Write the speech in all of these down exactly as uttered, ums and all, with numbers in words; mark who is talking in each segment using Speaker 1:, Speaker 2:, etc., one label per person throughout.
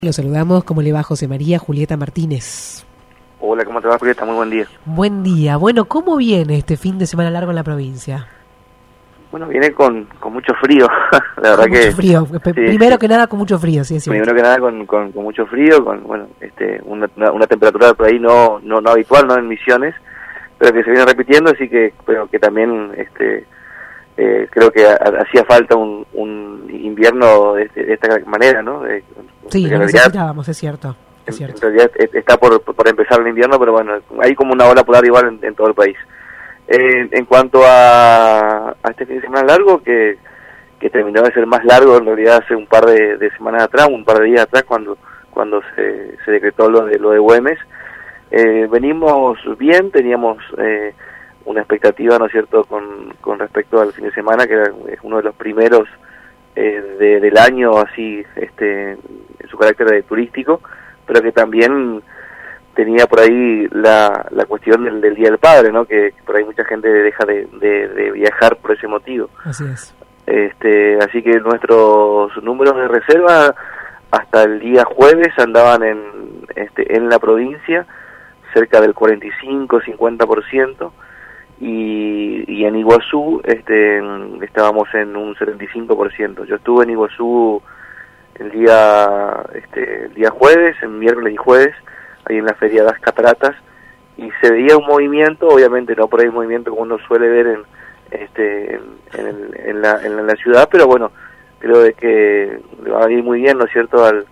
Speaker 1: Lo saludamos. ¿Cómo le va José María? Julieta Martínez.
Speaker 2: Hola, ¿cómo te va, Julieta? Muy buen día.
Speaker 1: Buen día. Bueno, ¿cómo viene este fin de semana largo en la provincia?
Speaker 2: Bueno, viene con, con mucho frío, la verdad
Speaker 1: con
Speaker 2: que...
Speaker 1: Mucho frío.
Speaker 2: Sí,
Speaker 1: Primero
Speaker 2: sí.
Speaker 1: que nada, con mucho frío, sí, es cierto.
Speaker 2: Primero que nada, con, con, con mucho frío, con bueno, este, una, una, una temperatura por ahí no, no, no habitual, no en Misiones, pero que se viene repitiendo, así que, pero que también, este, eh, creo que a, hacía falta un, un invierno de, de esta manera, ¿no? De,
Speaker 1: sí,
Speaker 2: de
Speaker 1: lo necesitábamos, es cierto. Es
Speaker 2: en,
Speaker 1: cierto.
Speaker 2: en realidad está por, por empezar el invierno, pero bueno, hay como una ola polar igual en, en todo el país. Eh, en cuanto a, a este fin de semana largo, que, que terminó de ser más largo en realidad hace un par de, de semanas atrás, un par de días atrás, cuando cuando se, se decretó lo de lo de Güemes, eh, venimos bien, teníamos eh, una expectativa, ¿no es cierto?, con, con respecto al fin de semana, que era uno de los primeros eh, de, del año, así, este, en su carácter de turístico, pero que también tenía por ahí la, la cuestión del, del Día del Padre, ¿no? Que, que por ahí mucha gente deja de, de, de viajar por ese motivo.
Speaker 1: Así es.
Speaker 2: Este, así que nuestros números de reserva hasta el día jueves andaban en, este, en la provincia cerca del cuarenta y cinco, cincuenta por ciento, y, y en Iguazú este, estábamos en un setenta y cinco por ciento. Yo estuve en Iguazú el día, este, el día jueves, el miércoles y jueves, ahí en la Feria de las Cataratas, y se veía un movimiento, obviamente no por ahí un movimiento como uno suele ver en este en, en, el, en, la, en la ciudad, pero bueno, creo de que le va a ir muy bien, ¿no es cierto?, al,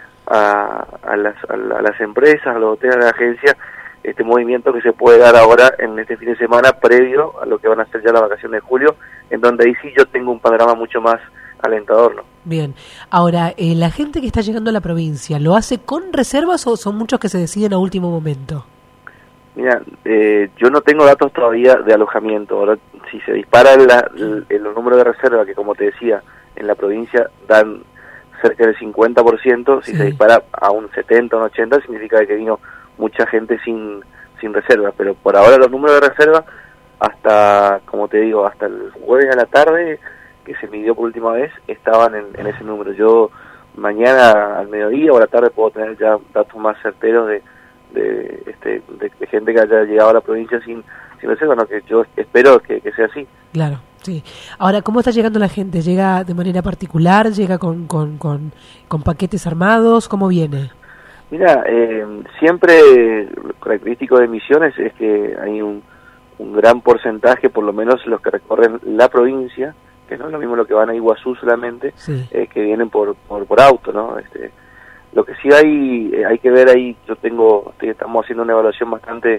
Speaker 2: a, a, las, a, a las empresas, a los hoteles, a la agencia, este movimiento que se puede dar ahora en este fin de semana previo a lo que van a ser ya las vacaciones de julio, en donde ahí sí yo tengo un panorama mucho más alentador, ¿no?
Speaker 1: Bien. Ahora, eh, la gente que está llegando a la provincia, ¿lo hace con reservas o son muchos que se deciden a último momento?
Speaker 2: Mira, eh, yo no tengo datos todavía de alojamiento. Ahora, si se dispara el, el, el número de reserva, que como te decía, en la provincia dan cerca del cincuenta por ciento, si sí. se dispara a un setenta, un ochenta, significa que vino mucha gente sin sin reserva. Pero por ahora los números de reserva, hasta, como te digo, hasta el jueves a la tarde, que se midió por última vez, estaban en, en ese número. Yo mañana al mediodía o a la tarde puedo tener ya datos más certeros de de este de, de gente que haya llegado a la provincia sin sin reserva, no, que yo espero que, que sea así.
Speaker 1: Claro, sí. Ahora, ¿cómo está llegando la gente? ¿Llega de manera particular? ¿Llega con con, con, con paquetes armados? ¿Cómo viene?
Speaker 2: Mira, eh, siempre lo característico de Misiones es que hay un, un gran porcentaje, por lo menos los que recorren la provincia, que no es lo mismo lo que van a Iguazú solamente, sí. eh, que vienen por, por por auto, ¿no? Este, lo que sí hay eh, hay que ver ahí, yo tengo, estoy, estamos haciendo una evaluación bastante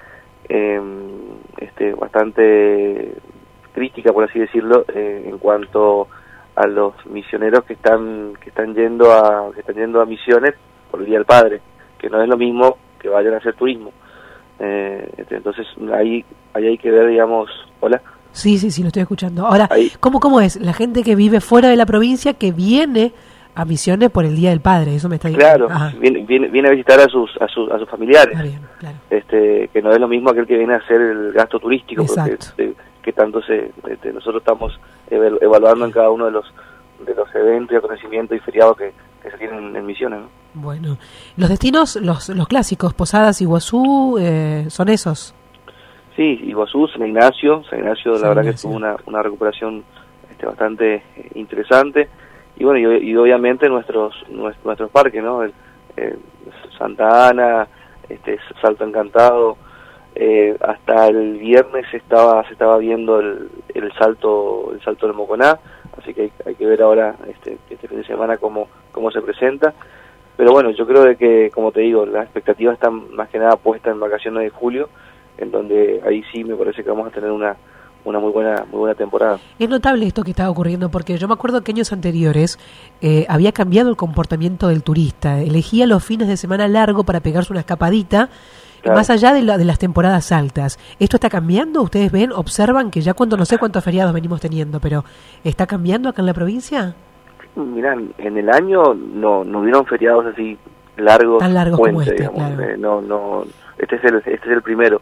Speaker 2: eh, este bastante crítica, por así decirlo, eh, en cuanto a los misioneros que están que están yendo a que están yendo a Misiones por el Día del Padre, que no es lo mismo que vayan a hacer turismo. Eh, entonces ahí ahí hay que ver, digamos, hola.
Speaker 1: Sí, sí, sí, lo estoy escuchando. Ahora,
Speaker 2: ahí.
Speaker 1: ¿cómo cómo es la gente que vive fuera de la provincia que viene a Misiones por el Día del Padre? Eso me está diciendo.
Speaker 2: Claro, viene, viene, viene a visitar a sus a sus, a sus familiares.
Speaker 1: Ah, bien, claro.
Speaker 2: Este, que no es lo mismo aquel que viene a hacer el gasto turístico.
Speaker 1: Exacto.
Speaker 2: Porque de, que tanto se este, nosotros estamos evaluando en cada uno de los de los eventos y acontecimientos y feriados que, que se tienen en Misiones, ¿no?
Speaker 1: Bueno, los destinos, los los clásicos, Posadas, Iguazú, eh, son esos.
Speaker 2: Sí, Iguazú, San Ignacio, San Ignacio, la San verdad Ignacio. que tuvo una, una recuperación este, bastante eh, interesante. Y bueno, y, y obviamente nuestros, nuestros nuestros parques, ¿no? El, el Santa Ana, este Salto Encantado, eh, hasta el viernes se estaba se estaba viendo el, el salto el salto del Moconá, así que hay, hay que ver ahora este este fin de semana cómo cómo se presenta. Pero bueno, yo creo de que, como te digo, las expectativas están más que nada puestas en vacaciones de julio, en donde ahí sí me parece que vamos a tener una una muy buena muy buena temporada.
Speaker 1: Es notable esto que está ocurriendo, porque yo me acuerdo que años anteriores eh, había cambiado el comportamiento del turista, elegía los fines de semana largo para pegarse una escapadita, claro, más allá de, la, de las temporadas altas. ¿Esto está cambiando? ¿Ustedes ven, observan que ya cuando no sé cuántos feriados venimos teniendo, pero está cambiando acá en la provincia?
Speaker 2: Mirá, en el año no no hubieron feriados así largos,
Speaker 1: tan largos
Speaker 2: puente,
Speaker 1: como este,
Speaker 2: digamos,
Speaker 1: claro.
Speaker 2: eh, no no este es el este es el primero.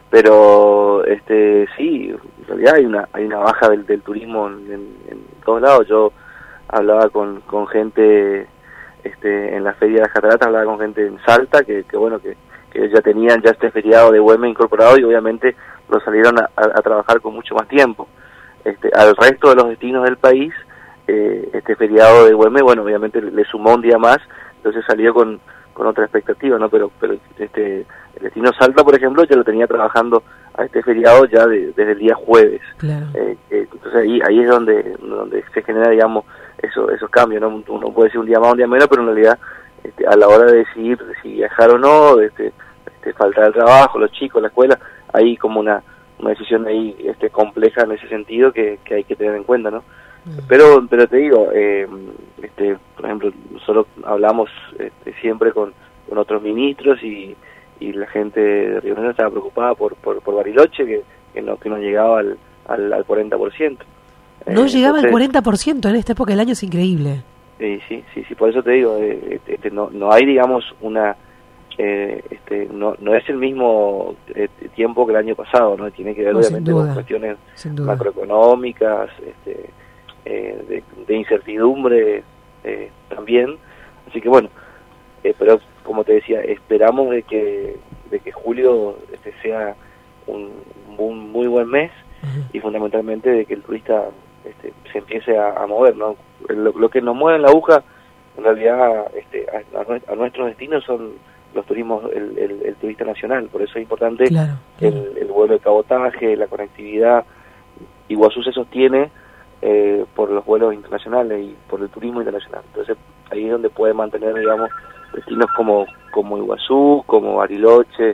Speaker 2: Pero este sí, en realidad hay una hay una baja del, del turismo en, en, en todos lados. Yo hablaba con, con gente este, en la feria de las cataratas, hablaba con gente en Salta, que, que bueno, que, que ya tenían ya este feriado de Güemes incorporado y obviamente lo salieron a, a, a trabajar con mucho más tiempo. Este, al resto de los destinos del país, eh, este feriado de Güemes, bueno, obviamente le sumó un día más, entonces salió con, con otra expectativa, ¿no? Pero, pero este, el destino Salta, por ejemplo, ya lo tenía trabajando a este feriado ya de, desde el día jueves.
Speaker 1: Claro.
Speaker 2: Eh, eh, entonces ahí ahí es donde donde se genera, digamos, eso, esos cambios, ¿no? Uno puede decir un día más, un día menos, pero en realidad este, a la hora de decidir si viajar o no, este, este, faltar el trabajo, los chicos, la escuela, hay como una, una decisión ahí este, compleja en ese sentido que, que hay que tener en cuenta, ¿no? Mm. Pero pero te digo, eh, este, por ejemplo, nosotros hablamos este, siempre con, con otros ministros y y la gente de Río Negro estaba preocupada por por, por Bariloche, que, que no que no llegaba al, al, al cuarenta por ciento.
Speaker 1: No
Speaker 2: eh,
Speaker 1: llegaba
Speaker 2: entonces,
Speaker 1: al cuarenta por ciento en esta época del año, es increíble.
Speaker 2: Sí, sí, sí, sí, por eso te digo, eh, este, no no hay, digamos, una... Eh, este no no es el mismo eh, tiempo que el año pasado, ¿no? Tiene que ver, no, obviamente, con cuestiones macroeconómicas, este, eh, de, de incertidumbre eh, también. Así que bueno, eh, pero como te decía, esperamos de que de que julio este sea un, un muy buen mes. Uh-huh. Y fundamentalmente de que el turista este, se empiece a, a mover, ¿no? Lo, lo que nos mueve en la aguja en realidad este, a, a nuestros destinos son los turismos, el, el, el turista nacional, por eso es importante, claro, claro. El, el vuelo de cabotaje, la conectividad. Iguazú se sostiene eh, por los vuelos internacionales y por el turismo internacional, entonces ahí es donde puede mantener, digamos, destinos como como Iguazú, como Bariloche,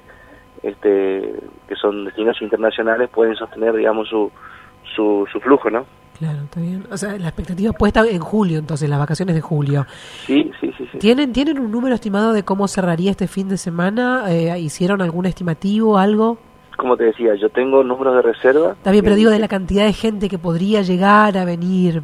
Speaker 2: este que son destinos internacionales, pueden sostener, digamos, su su, su flujo, ¿no?
Speaker 1: Claro, está bien. O sea, la expectativa puesta en julio, entonces, las vacaciones de julio.
Speaker 2: Sí, sí, sí. sí.
Speaker 1: ¿Tienen tienen un número estimado de cómo cerraría este fin de semana? Eh, ¿Hicieron algún estimativo, algo?
Speaker 2: Como te decía, yo tengo números de reserva.
Speaker 1: Está bien, pero digo de la cantidad de gente que podría llegar a venir.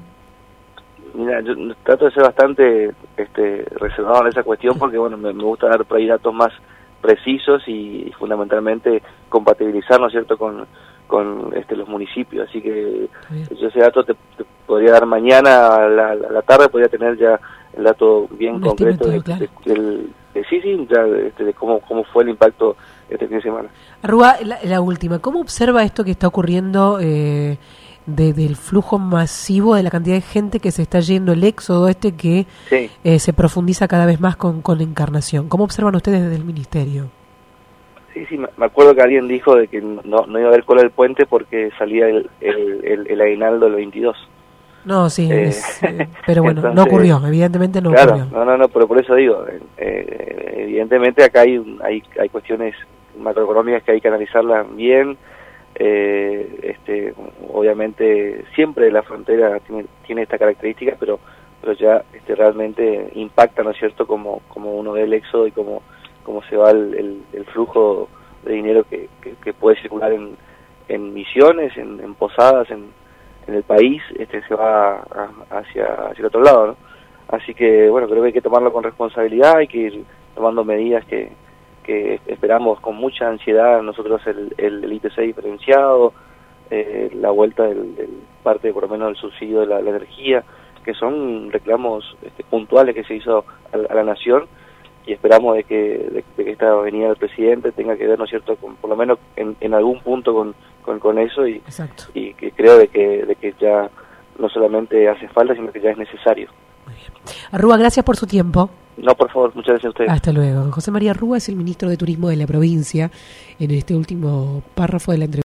Speaker 2: Mira, yo trato de ser bastante este, reservado en esa cuestión porque, bueno, me, me gusta dar por ahí datos más precisos y, y fundamentalmente compatibilizar, ¿no es cierto?, con, con este, los municipios. Así que yo ese dato te, te podría dar mañana a la, a la tarde, podría tener ya el dato bien Un concreto de, claro. de, de, de, de sí, sí, ya de, de cómo, cómo fue el impacto este fin de semana.
Speaker 1: Arrua, la, la última, ¿cómo observa esto que está ocurriendo eh, de, del flujo masivo de la cantidad de gente que se está yendo, el éxodo este que sí. eh, se profundiza cada vez más con, con Encarnación? ¿Cómo observan ustedes desde el Ministerio?
Speaker 2: Sí, sí, me acuerdo que alguien dijo de que no, no iba a haber cola del puente porque salía el, el, el, el aguinaldo del veintidós.
Speaker 1: No, sí, eh, es, eh, pero bueno, entonces, no ocurrió, evidentemente no
Speaker 2: claro,
Speaker 1: ocurrió.
Speaker 2: No, no, no, pero por eso digo, eh, evidentemente acá hay, hay hay cuestiones macroeconómicas que hay que analizarlas bien. Eh, este, obviamente siempre la frontera tiene, tiene esta característica, pero pero ya este realmente impacta, ¿no es cierto?, como como uno ve el éxodo y como cómo se va el, el, el flujo de dinero que, que, que puede circular en, en misiones, en, en posadas, en, en el país, este se va a, hacia, hacia el otro lado, ¿no? Así que, bueno, creo que hay que tomarlo con responsabilidad, hay que ir tomando medidas que, que esperamos con mucha ansiedad nosotros, el, el, el I P C diferenciado, eh, la vuelta del, del parte, por lo menos, del subsidio de la, la energía, que son reclamos este, puntuales que se hizo a, a la Nación, y esperamos de que, de, de que esta venida del presidente tenga que ver, ¿no es cierto?, con, por lo menos en, en algún punto con, con, con eso, y, y que creo de que, de que ya no solamente hace falta, sino que ya es necesario.
Speaker 1: Muy bien. Arrua, gracias por su tiempo.
Speaker 2: No, por favor, muchas gracias a ustedes.
Speaker 1: Hasta luego. José María Arrua es el ministro de Turismo de la provincia en este último párrafo de la entrevista.